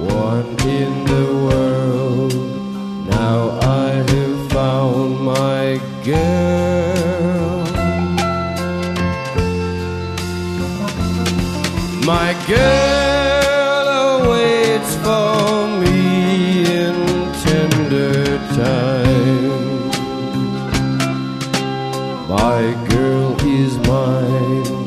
one in the world. Now I have found my girl. My girl awaits for me in tender time. My girl is mine.